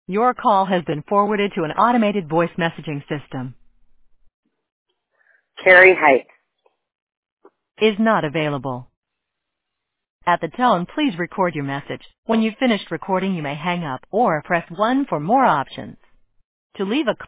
Your call has been forwarded to an automated voice messaging system. Carrie Heights. Is not available. At the tone, please record your message. When you've finished recording, you may hang up or press 1 for more options. To leave a